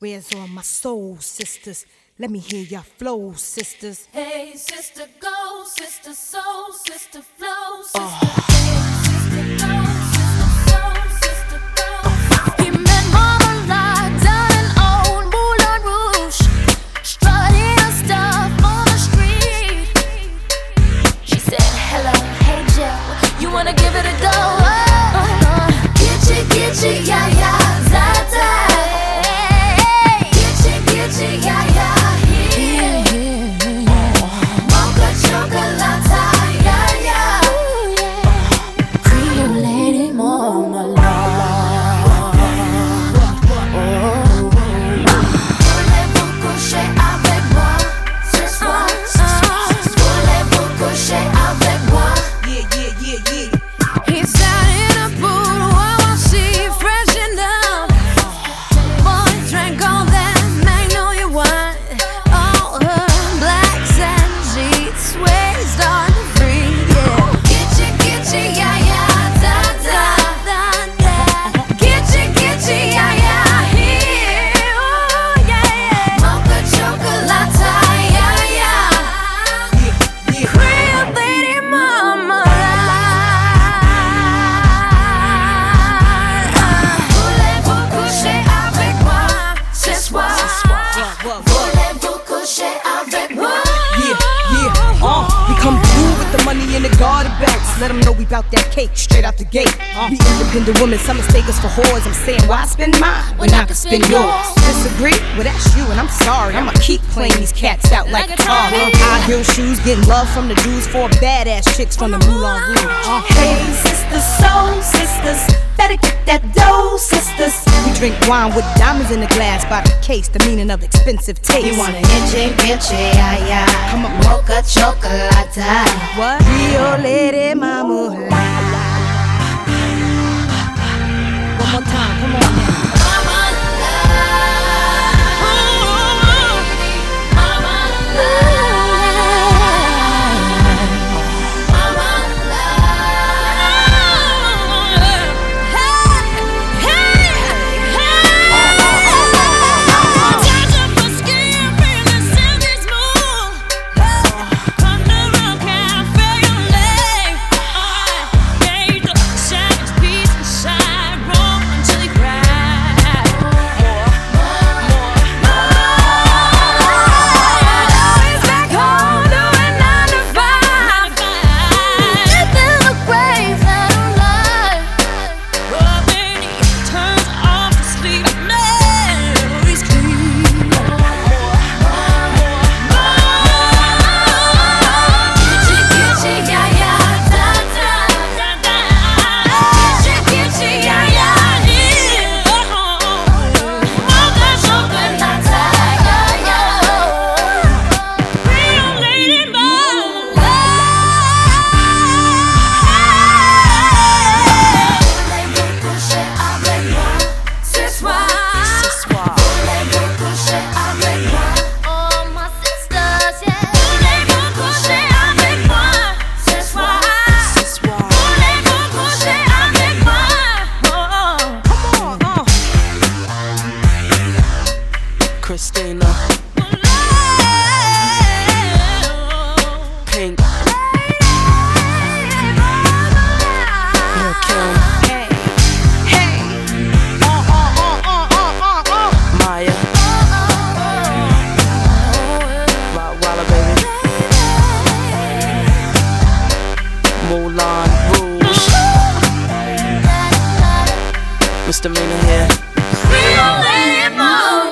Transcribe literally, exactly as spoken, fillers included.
Where's all my soul sisters? Let me hear your flow, sisters. Hey, sister, go, sister, soul, sister, flow, sister. Oh. Hey, sister, go, sister, soul, sister, flow. He met Mama Lot down in old Moulin Rouge, strutting her stuff on the street. She said, hello, hey Joe, you wanna give it a go? Oh, uh, Gitchy, gitchy, yeah, yeah, za-za. Yeah, yeah, yeah, mocha chocolate, yeah, yeah. Creole lady, mama love. Voulez-vous coucher avec moi ce soir? Voulez-vous coucher avec moi? Yeah, yeah, yeah, yeah. He sat in a pool while she freshened up. Boy drank all that magnolia wine. All her blacks and sheets swayed on the free, yeah. Gitchy, gitchy, yeah, yeah, da, da, da, da. Gitchy, gitchy, yeah, yeah, here, oh, yeah, yeah. Mocha chocolate, yeah, yeah. Creole lady, mama. Voulez-vous coucher avec moi ce soir? Voulez-vous coucher avec moi? Yeah, yeah, uh, we come through with the money in the garter belts. Let them know we bout that cake straight out the gate. Uh, we independent women, some mistake us for whores. I'm saying, why spend mine when I can spend yours? Disagree? Well, that's you, and I'm sorry. I'ma keep playing these cats out like a car. Uh, high heel shoes, getting love from the dudes, four badass chicks from the Moulin Rouge. Uh, Hey, sisters, soul sisters, better get that dough, sisters. we drink wine with diamonds in the glass by the case, the meaning of expensive taste. You wanna itchy, itchy, yeah, yeah. Come on. Mocha chocolate. What? Rio Lady Mama. One more time, come on now. Mama love, mama love, mama love. Hey, hey, hey. Touch up her skin, feeling silky smooth. Come to the cafe on late. Gave the savage piece inside, roll until he cried. Always back home doing nine to five. Deep in the grave that I'm alive. Oh, baby, turns off the sleep. Memories clean. Gitchy, gitchy, yeah, yeah, da, da, da, da. Gitchy, gitchy, yeah, yeah, yeah. Mocha chocolate, yeah, yeah. Creole lady, mama Voulez-vous coucher avec moi ce soir? Voulez-vous coucher avec moi? Oh, my sisters, yeah. Voulez-vous coucher avec moi ce soir? Voulez-vous coucher avec moi? Oh, Come on, uh. Christina, Pink, Lil' Kim, Hey, hey. Uh, uh, uh, uh, uh, uh, uh. Maya, Rottweiler baby, Moulin Rouge, Misdemeanor here. Creole lady, mama.